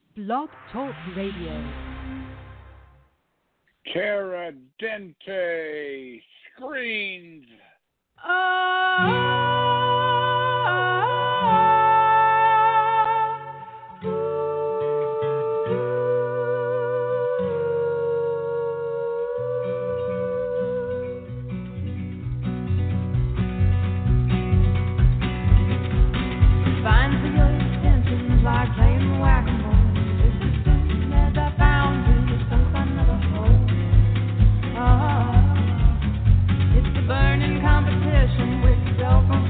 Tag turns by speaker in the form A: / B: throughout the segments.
A: Blog Talk Radio.
B: Terra Dente screens.
C: Fine for your intentions like playing whack-a-mole. It's a sin that I found you, some kind of a hole. It's the burning competition with self-control.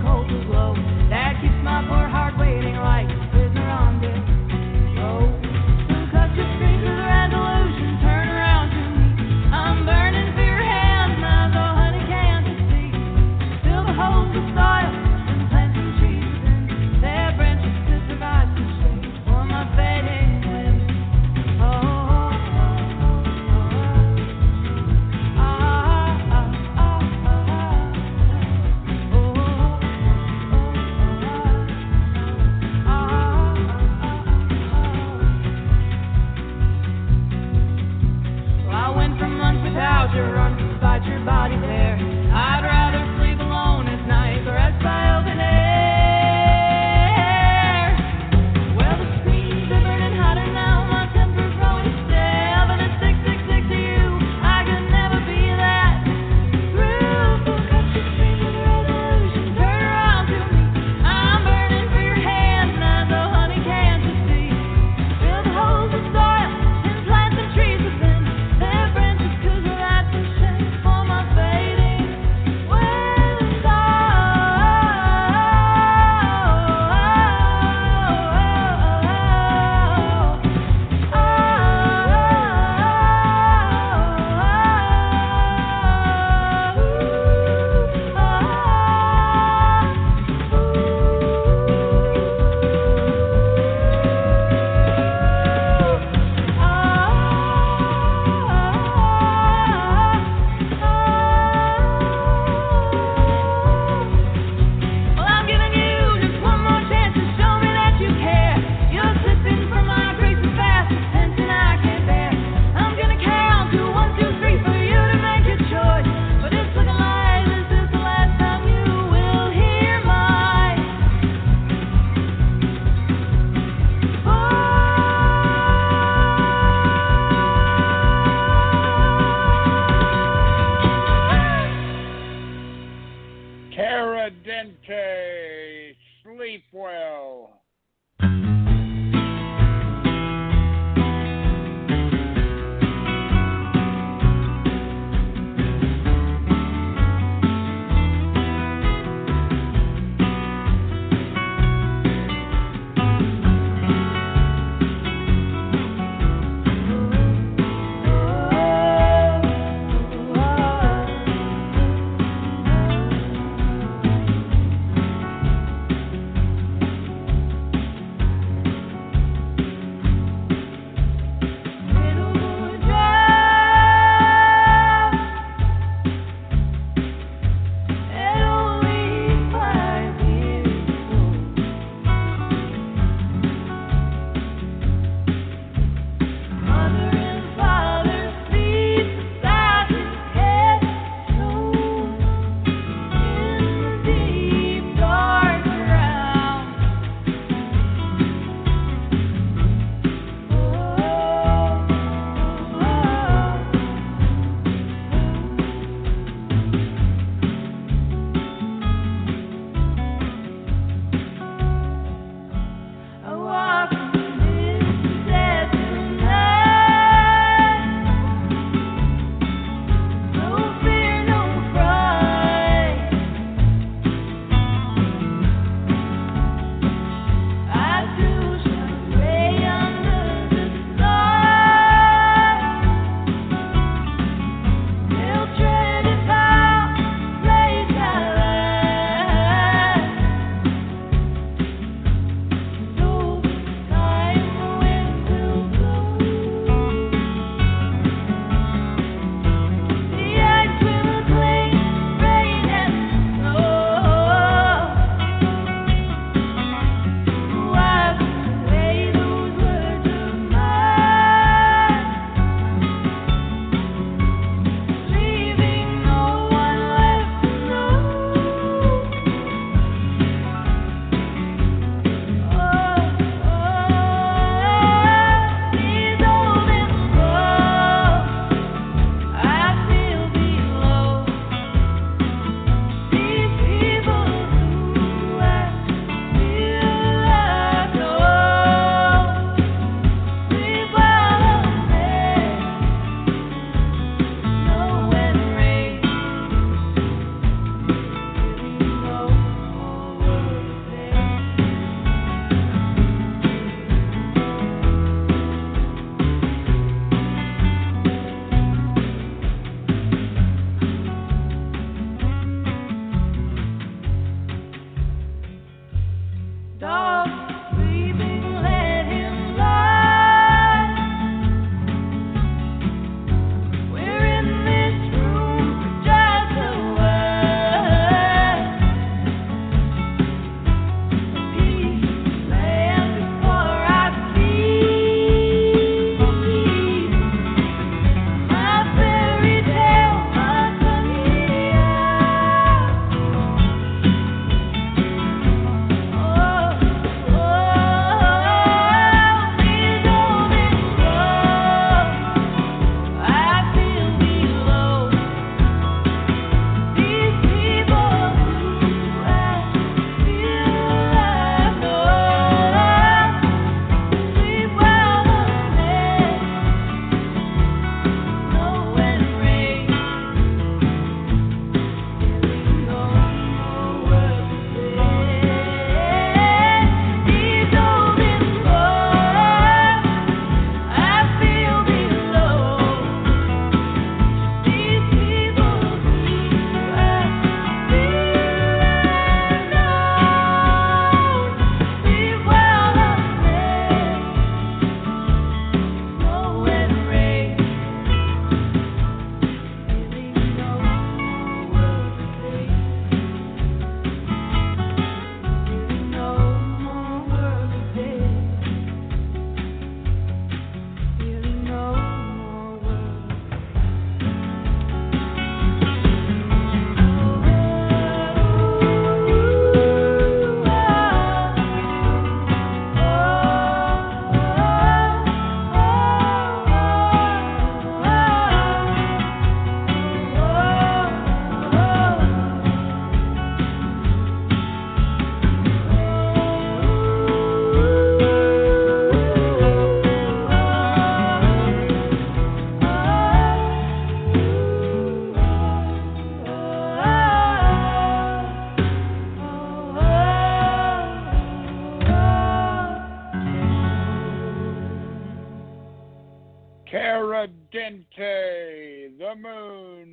B: Cara Dente, The Moon.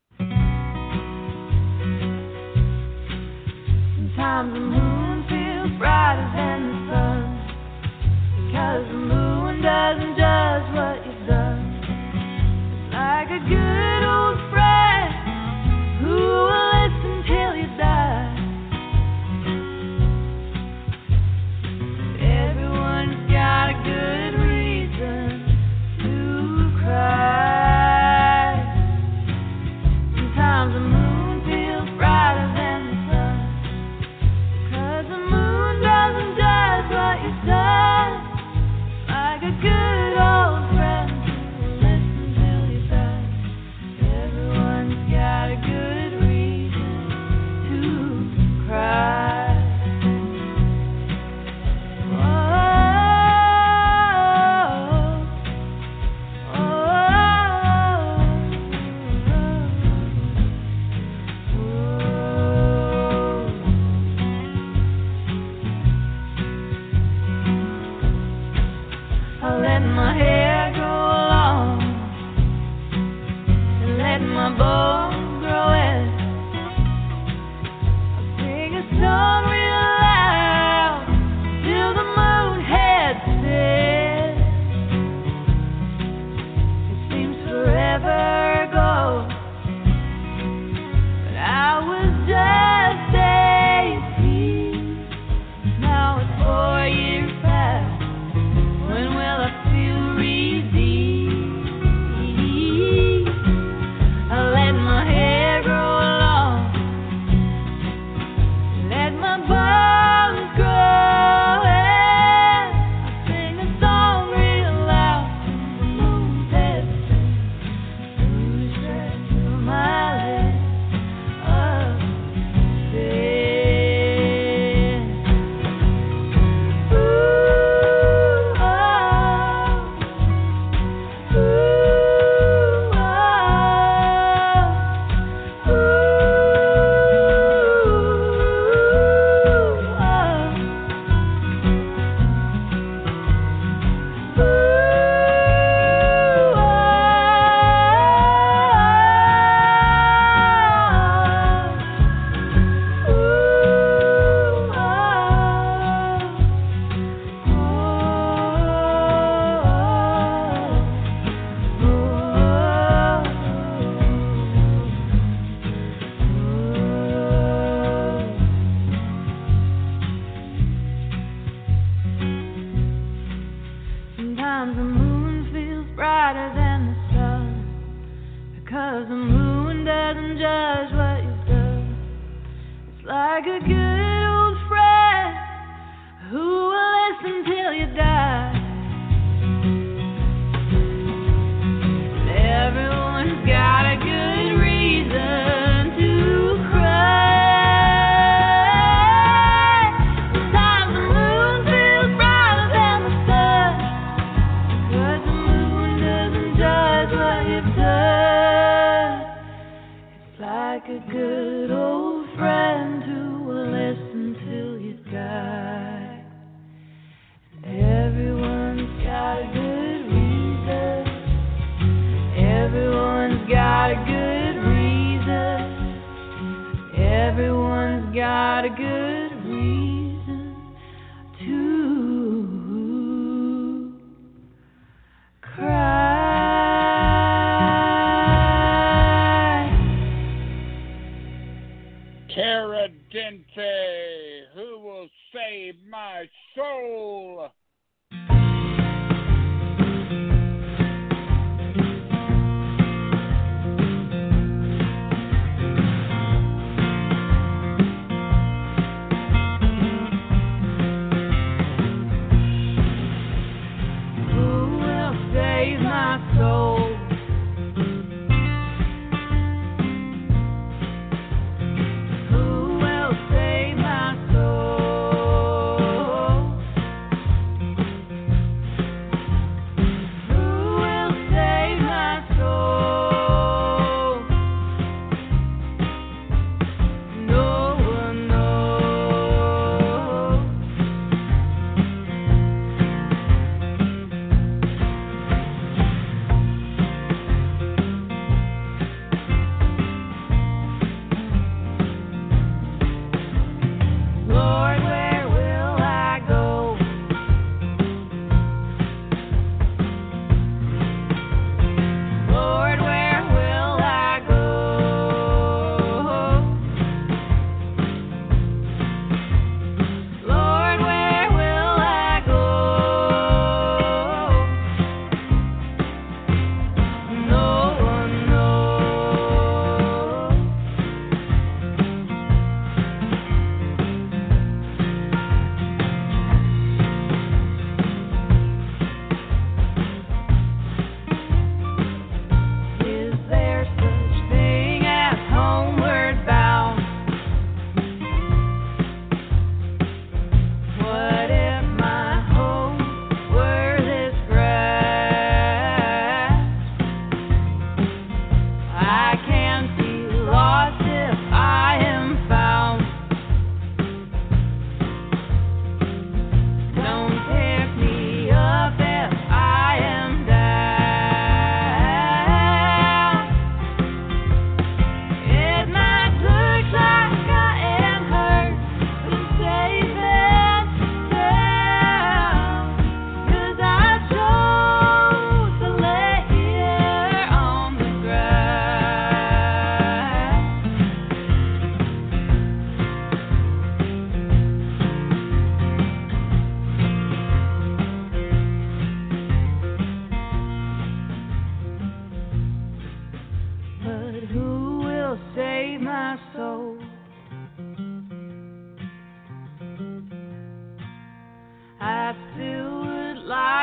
C: Sometimes the moon feels brighter than the sun, because the moon doesn't judge what you've done. It's like a good old friend who will listen till you die. Everyone's got a good reason to cry. Sometimes the moon feels brighter than the sun, because the moon doesn't judge what you've done. Like a good old friend who will listen till you die. Everyone's got a good reason to cry. I let my hair grow long and let my bones grow in. I sing a song real loud till the moon heads in. It seems forever ago, but I was just 18. Now it's 4 years past. When will I feel redeemed? I let my hair grow long, let my bones grow in. I sing a song real loud till the moon sets through the stretch of my list of sin. Sometimes the moon feels brighter than the sun, because the moon doesn't judge what you've done. It's like a good old friend who will listen till you die. Everyone's got a good reason to cry. Sometimes the moon feels brighter than the sun,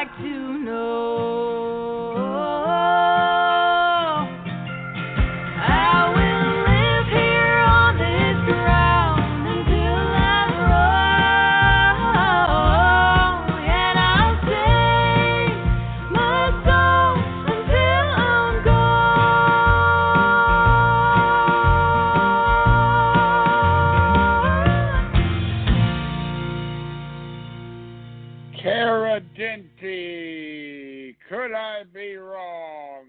C: like to know. I will live here on this ground until I'm wrong, and I'll sing my song until I'm gone.
B: Cara Dente, could I be wrong?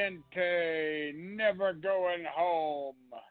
B: Gente, never going home.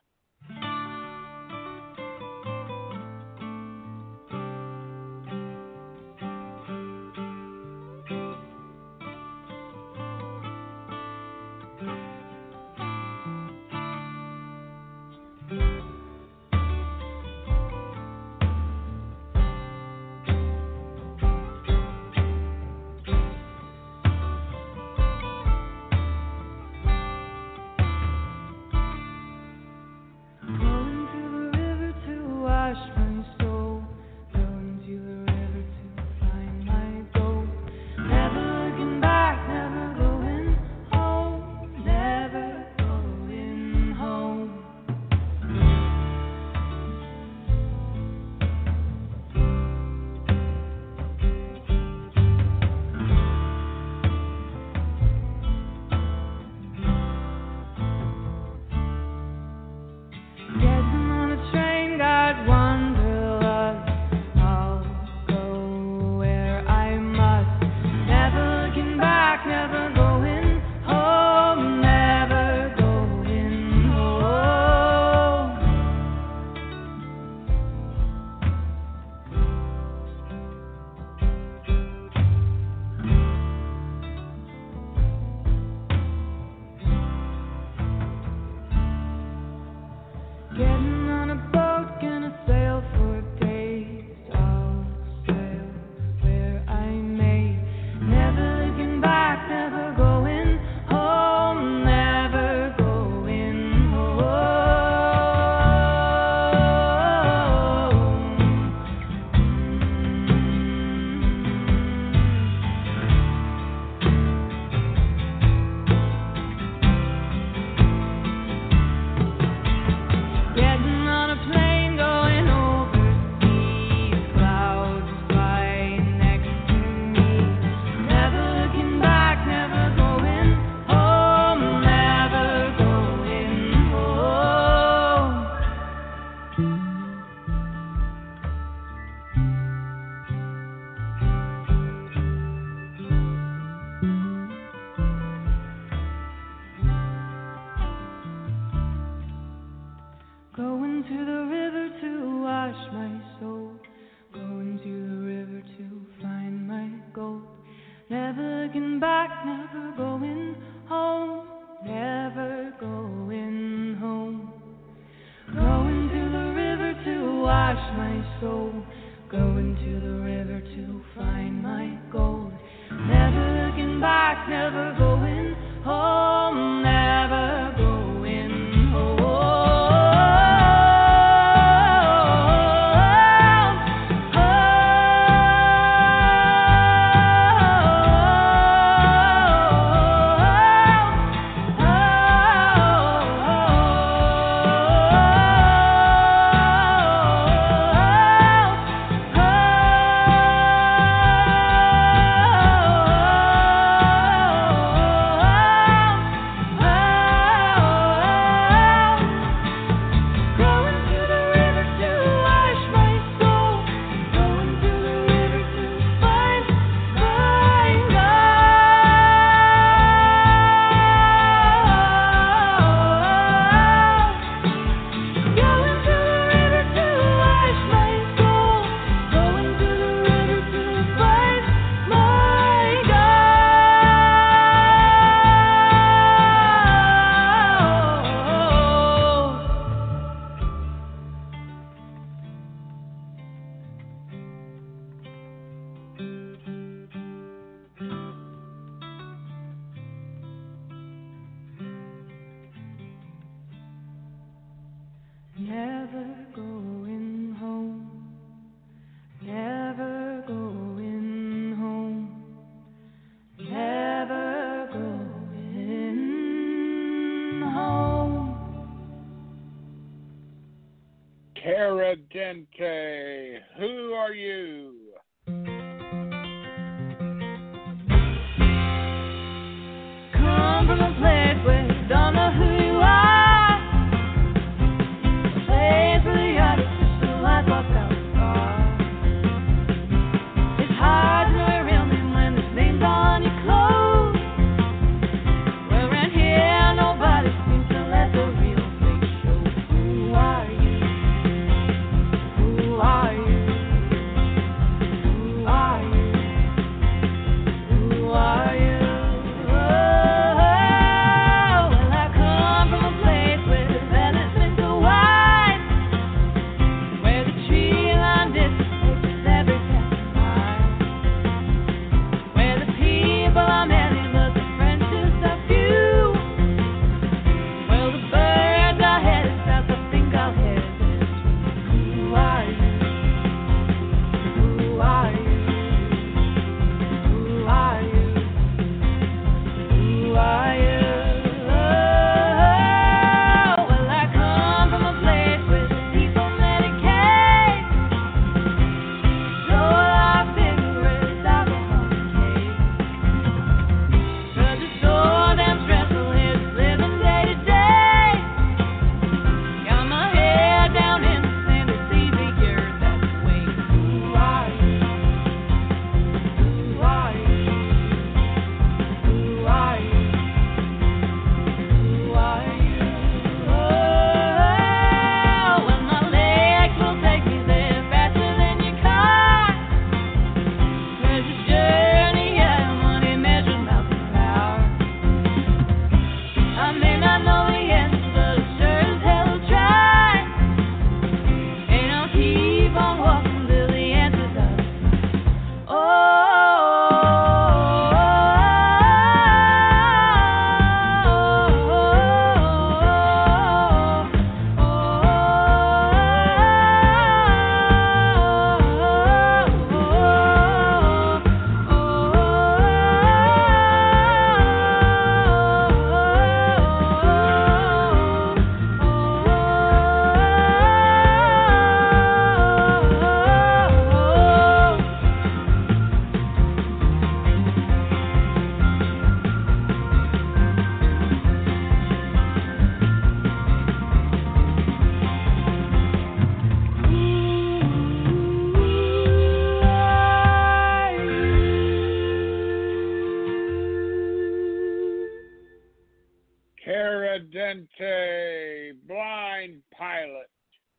B: Gente, who are you?
C: Come from a place where you don't know who you are. A place where the artificial lights walk out the bar. It's hard to know your real name when there's names on your clothes. Well, around here
B: Dente, Blind Pilot.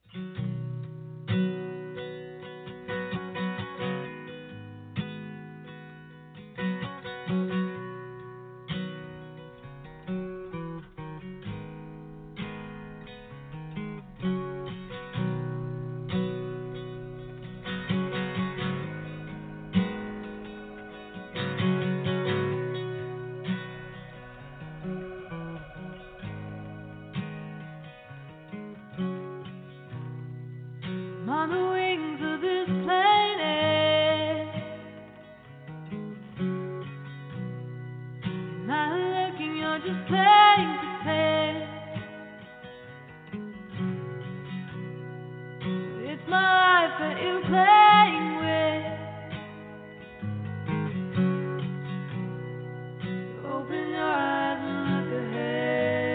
C: On the wings of this planet, you're not looking, you're just playing pretend. It's my life that you're playing with. So open your eyes and look ahead.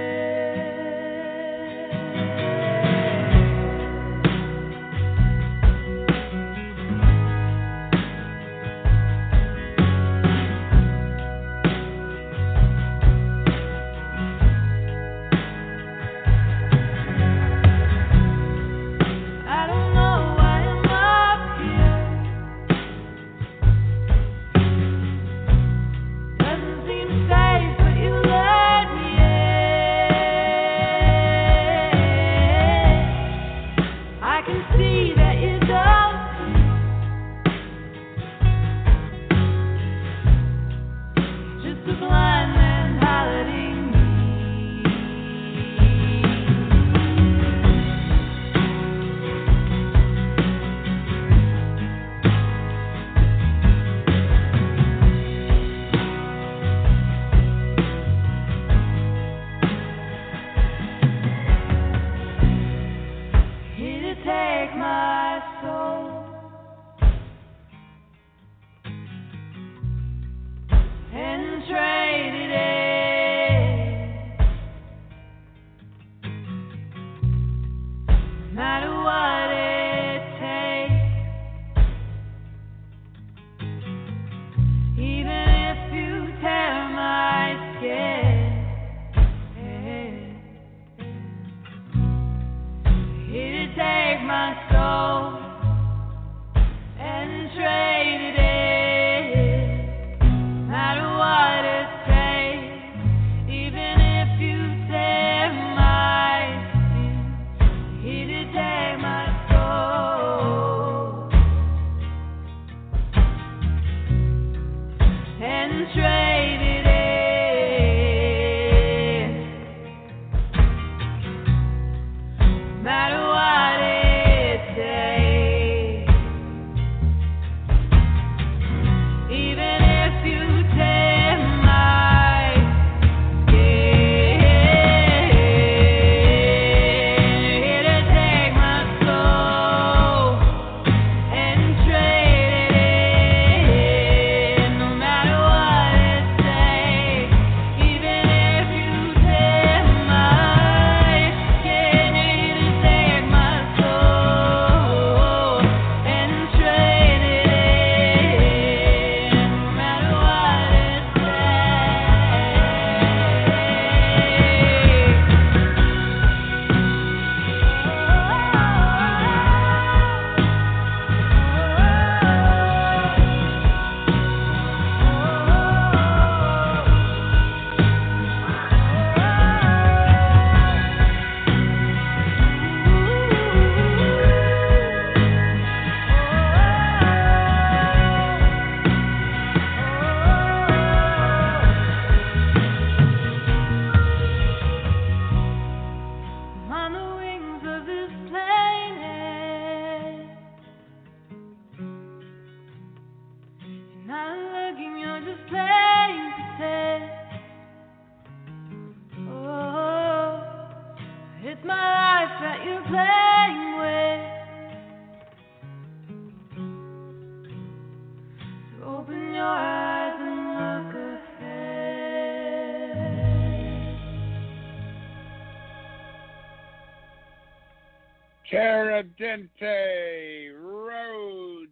C: I don't know why I'm up here. Doesn't seem safe, but you let me in. I can see that you don't see. Just a blind man piloting me. Here to take my soul and trade it in. No matter what it takes, even if you tear my skin. Here to take my soul and trade it in. No matter what it takes, even if you tear my skin. Here to take my soul and trade it in. No matter what it takes, even if you tear my skin. Here to take my soul and trade it in. No matter what it takes, even if you tear my skin. Here to take my soul and trade it in. No matter what it On the wings of this planet, you're not looking, you're just playing pretend. Oh, it's my life that you're playing with. So open your eyes and look ahead.
B: Terra Dente, Road.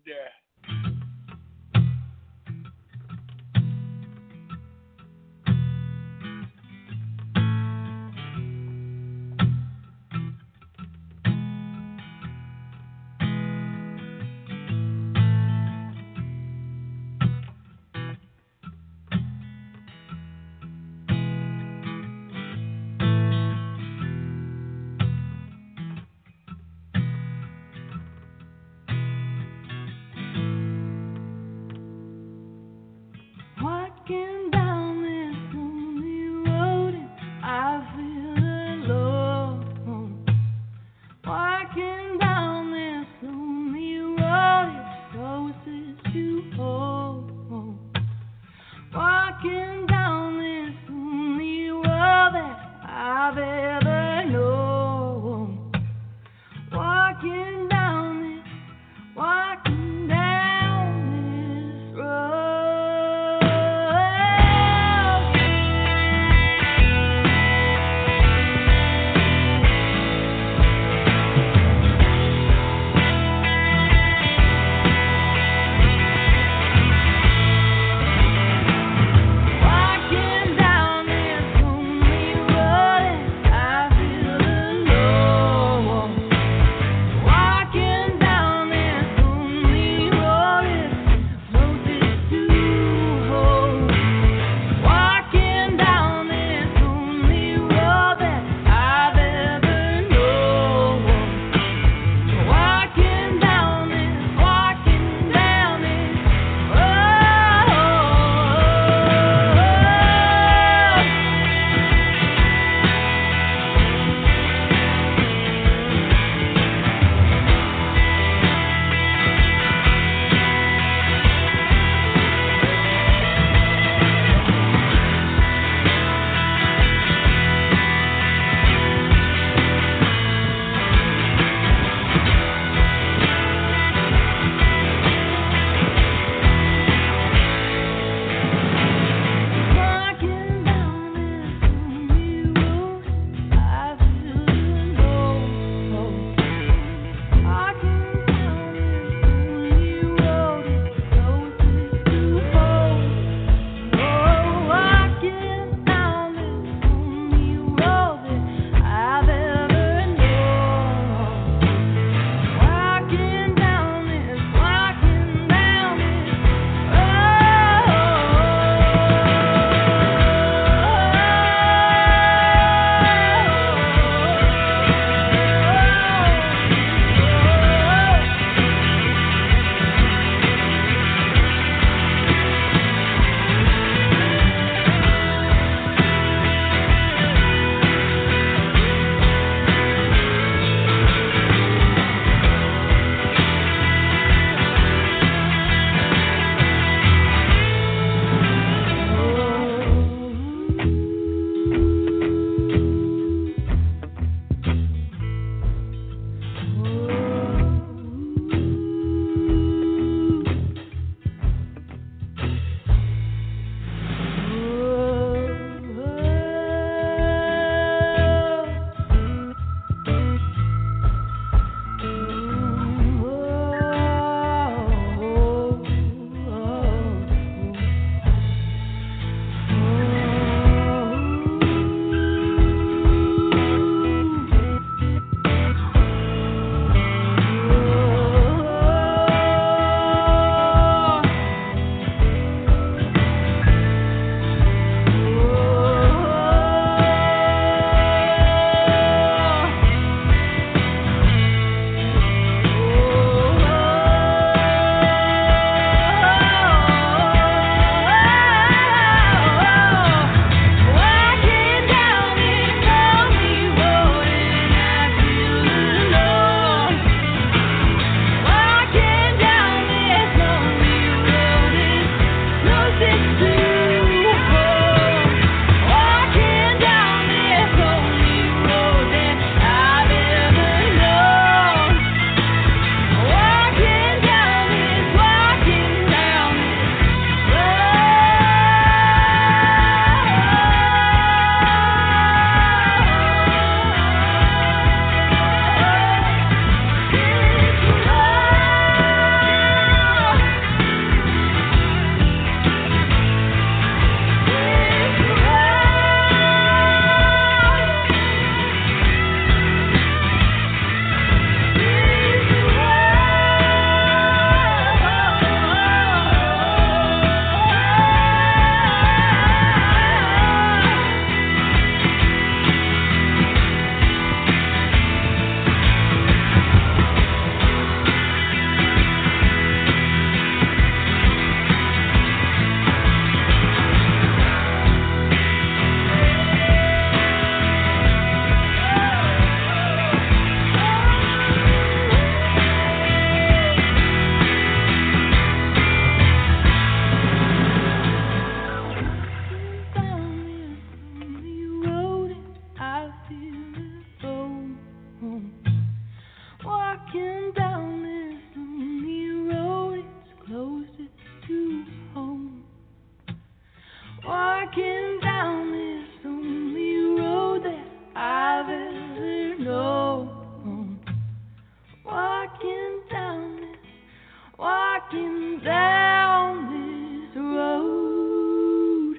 C: down this road.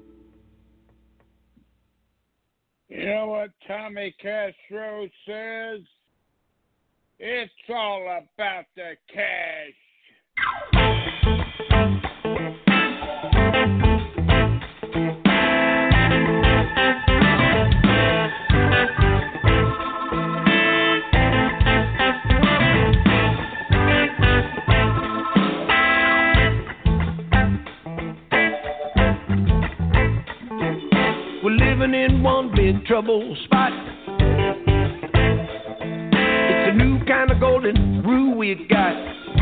B: You know what Tommy Castro says? It's all about the cash.
D: We're living in one big trouble spot. It's a new kind of golden rule we got.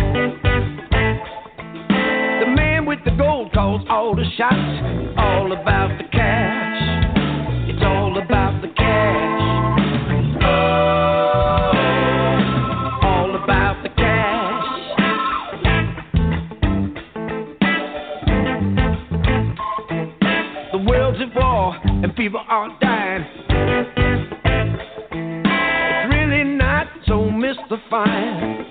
D: The man with the gold calls all the shots. All about the cash. It's all about the cash. Oh, all about the cash. The world's at war and people are dying. It's really not so mystifying.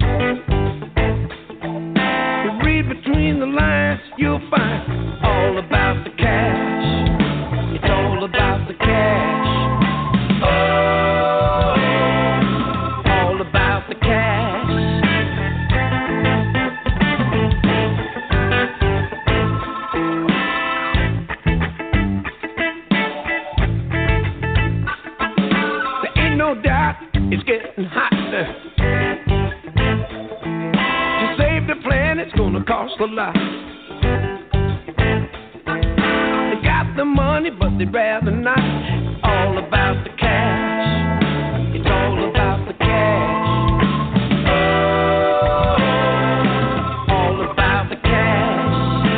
D: You read between the lines, you'll find all about the cash. It's all about the cash. Oh, all about the cash. No doubt it's getting hotter. To save the planet's gonna cost a lot. They got the money, but they'd rather not. All about the cash. It's all about the cash. Oh, all about the cash.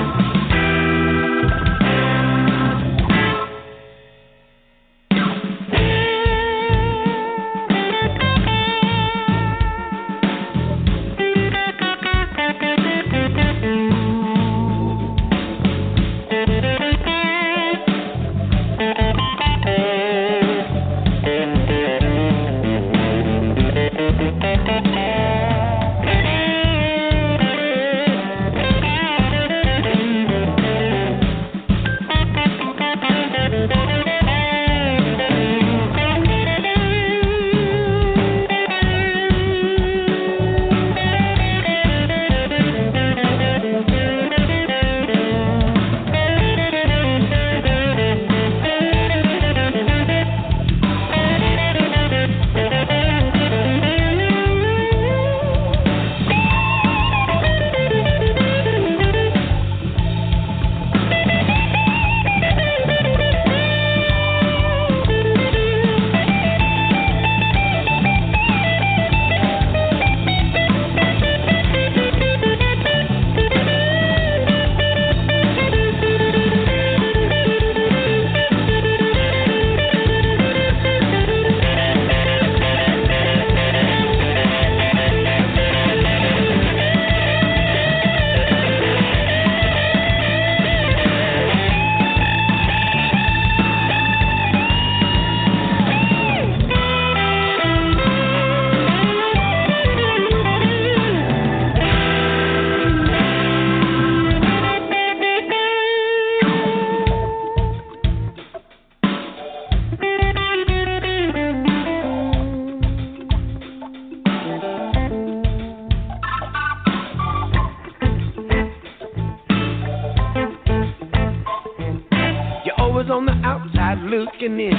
D: On the outside looking in,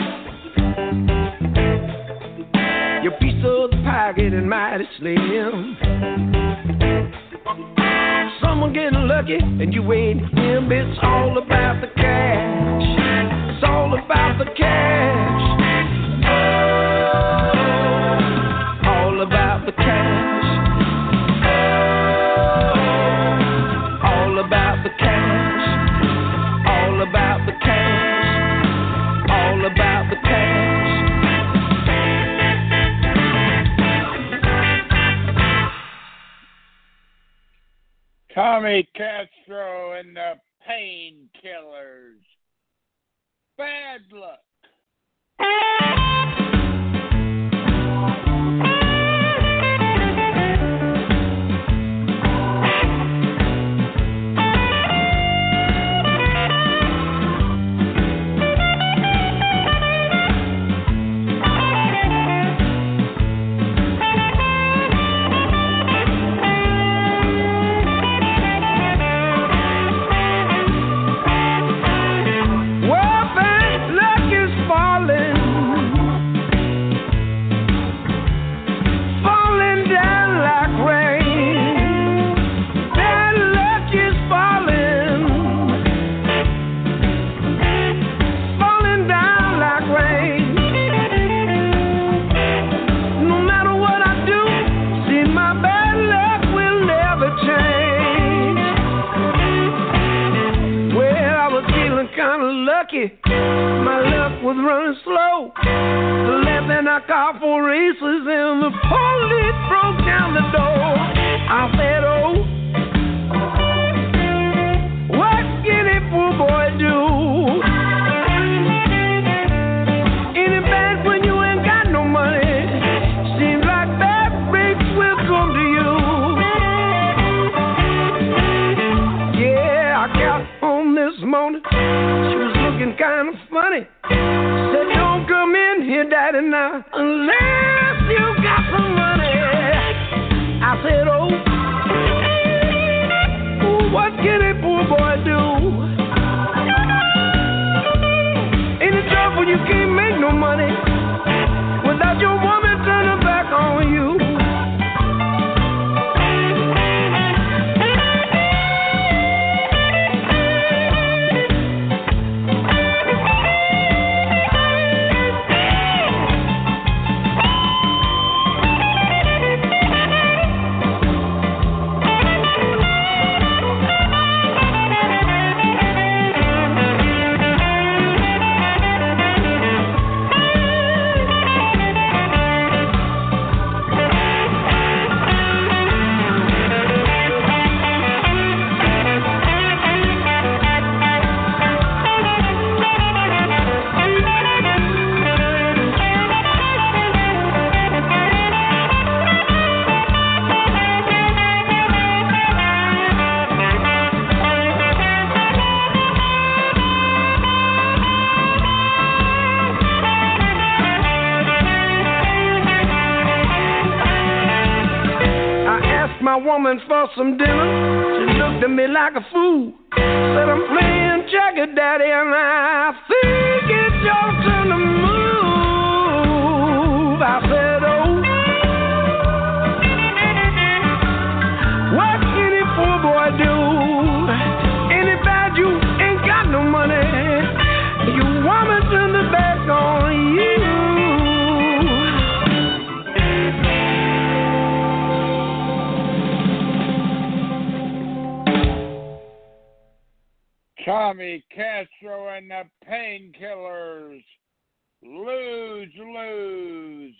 D: your piece of the pie getting mighty slim. Someone getting lucky and you ain't him. It's all about the cash. It's all about the cash. Oh, all about the cash. Oh, all about the cash. All about the cash. All about the cash.
B: Tommy Castro and the Painkillers. Bad luck.
E: moving slow. The left and I car for races and the police broke down the door. I said, oh, what can a poor boy do? Ain't it bad when you ain't got no money? Seems like bad breaks will come to you. Yeah, I got home this morning. She was looking kind of funny. Said, don't come in here, Daddy, now, unless you got some money. I said, oh, what can a poor boy do? Any trouble you can't make no money without your woman turning back on you. My woman for some dinner, she looked at me like a fool. Said, I'm playing checker, Daddy, and I think it's your turn to move. I said, oh, what can a poor boy do? Any bad you ain't got no money, your woman turned her back on you.
B: Tommy Castro and the Painkillers. Lose, lose.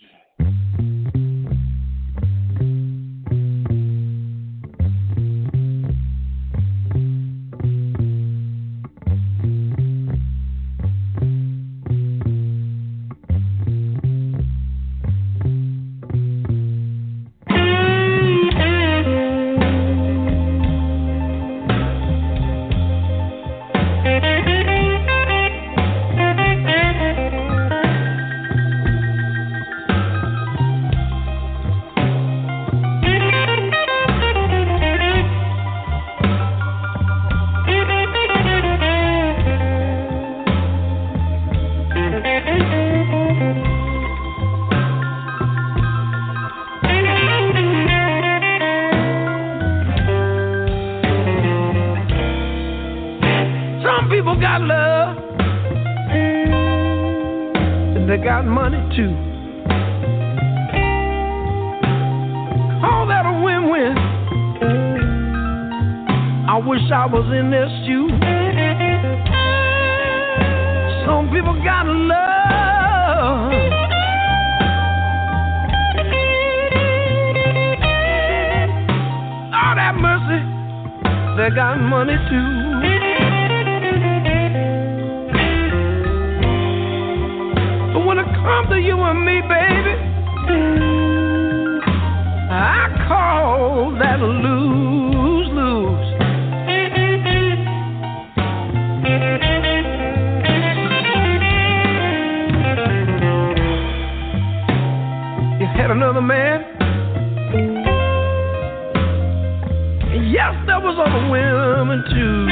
B: People got love, and they got money too. All that a win-win. I wish I was in their shoes. Some people got love, all that mercy, they got money too. When it comes to you and me, baby, I call that a lose-lose. You had another man, and yes, there was other women too.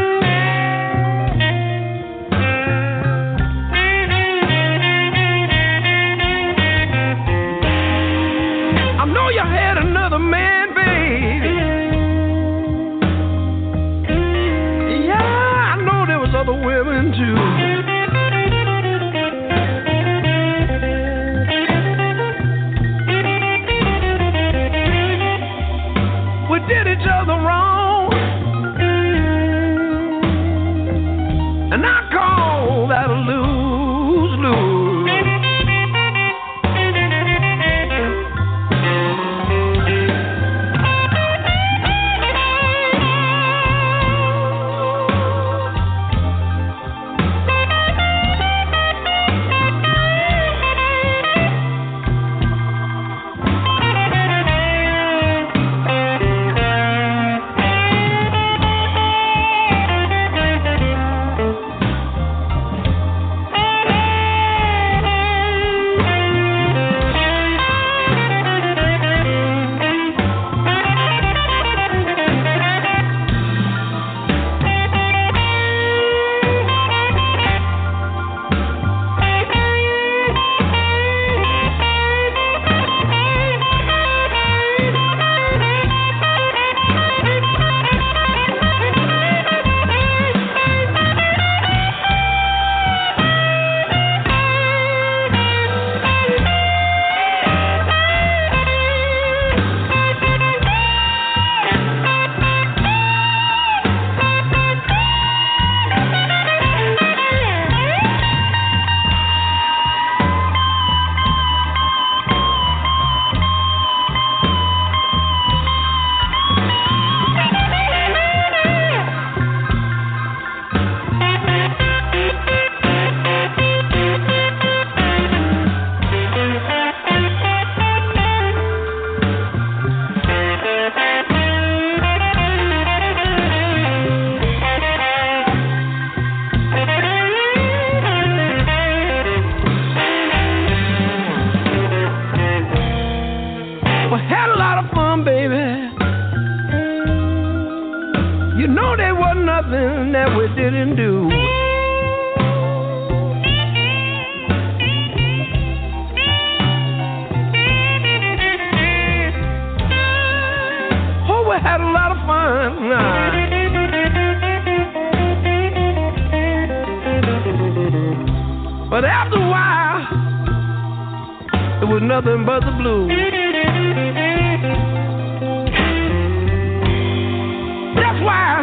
B: You had another man, baby. Yeah, I know there was other women too. We did each other wrong, and I call that a lose-lose.
E: You know there was nothing that we didn't do. Oh, we had a lot of fun. But after a while, it was nothing but the blues. That's why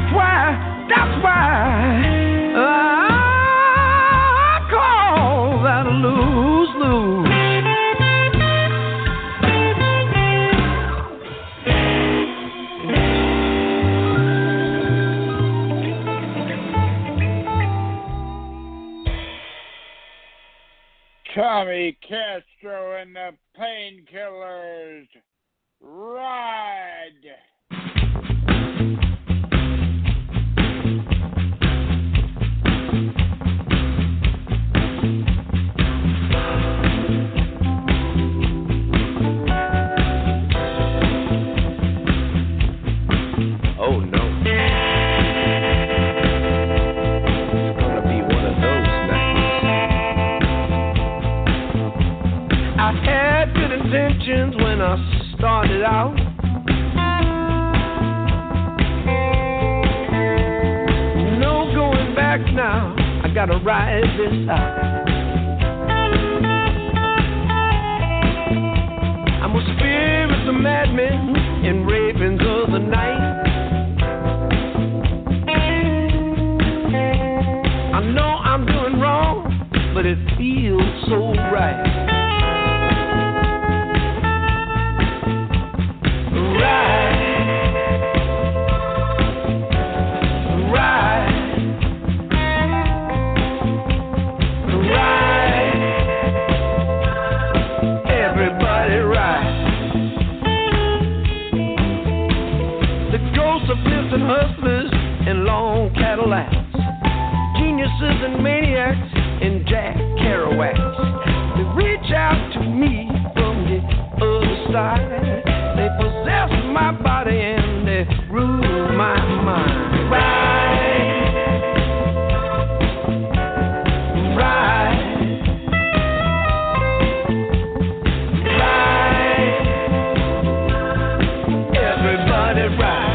E: I call that a lose-lose.
F: Tommy Castro and the Painkillers. Ride.
E: Oh no. It's gonna be one of those nights. I had good intentions when I started out. No going back now. I gotta ride this out. I'm a spirit of madmen and ravens of the night. I know I'm doing wrong, but it feels so right. Everybody ride. The ghosts of Pimps hustlers and long Cadillacs, geniuses and maniacs and Jack Kerouacs. They reach out to me from the other side. They possess my body and they rule my mind. Ride, ride, ride. Everybody ride.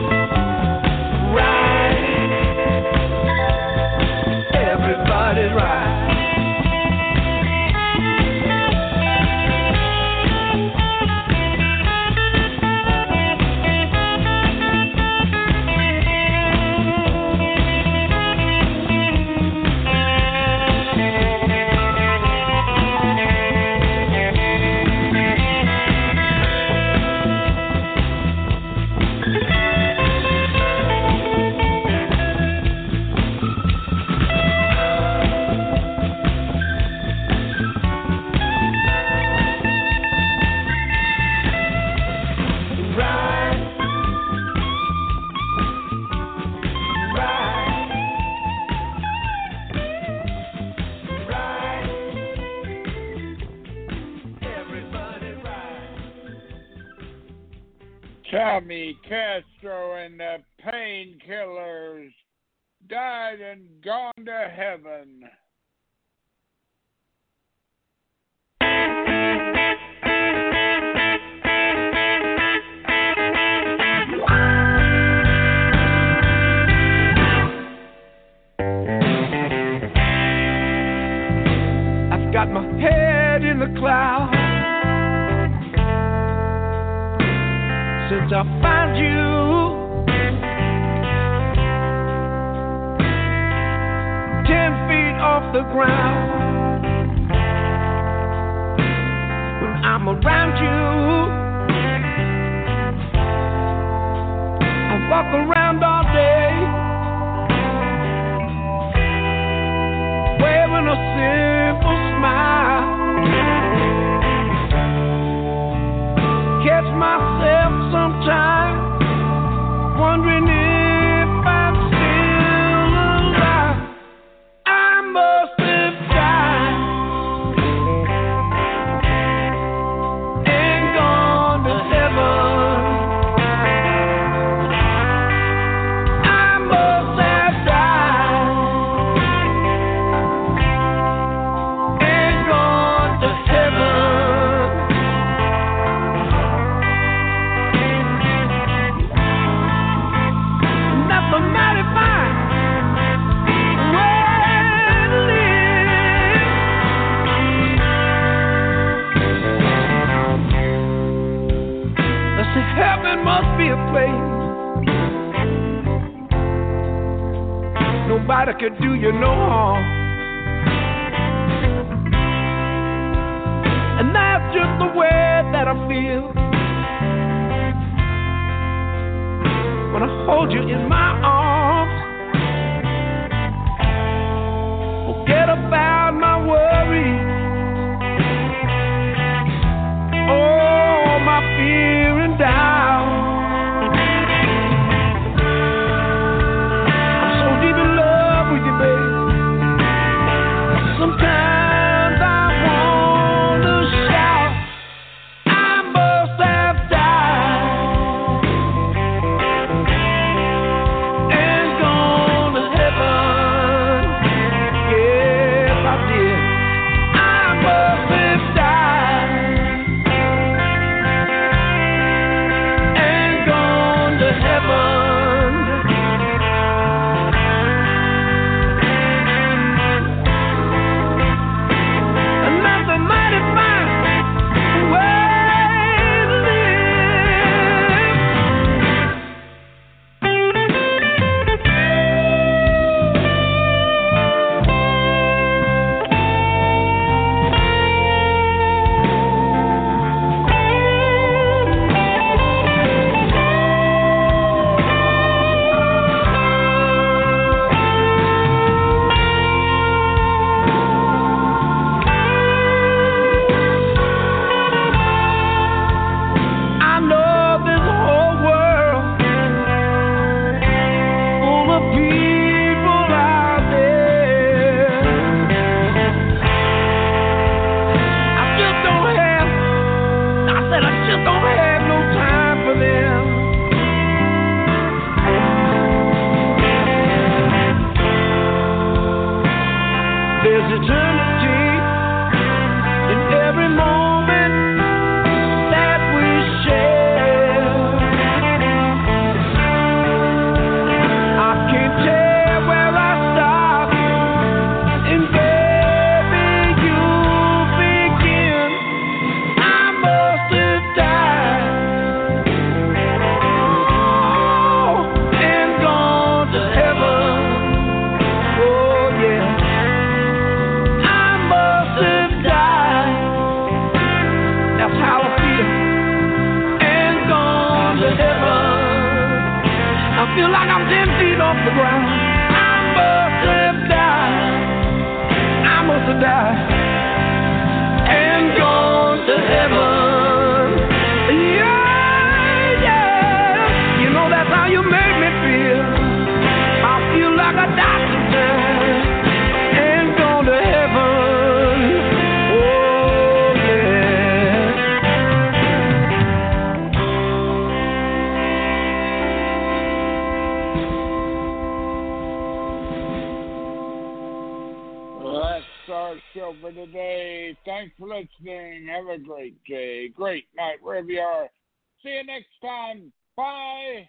E: Everybody ride.
F: Sammy Castro and the Painkillers died and gone to heaven.
E: I've got my head in the clouds since I found you. 10 feet off the ground. When I'm around you, I walk around all day, waving a simple smile. Catch myself sometimes wondering if I'm still alive. I must have died and gone to heaven. I must have died and gone to heaven. That's a mighty fine way to live. Let's see, heaven must be a place nobody could do you no harm. And that's just the way that I feel when I hold you in my arms. Forget about my worries, oh, my fear and doubt. I'm so deep in love with you, babe. Sometimes I want to shout, I must have died and gone to heaven. Yes, I did. I must have died and gone to heaven. And that's a mighty fine way to live. I know this whole world full of people out there. I just don't have no time for them. There's eternity in every moment that we share. I can't tell where I stop, and baby, you begin. I must have died, oh, and gone to heaven. Oh yeah, I must have died. That's how I feel, and gone to heaven. I feel like I'm 10 feet off the ground. I must have died. I must have died and gone to heaven. Yeah, yeah. You know that's how you make me feel. I feel like I died today and gone to heaven. Oh yeah.
F: That's our show for today. Thanks for listening. Have a great day. Great night wherever you are. See you next time. Bye.